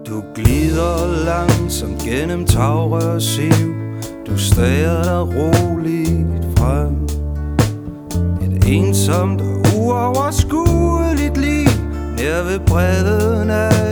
Du glider langsomt gennem tagrørssiv. Du stager dig roligt frem. Et ensomt og uoverskueligt liv nær ved bredden af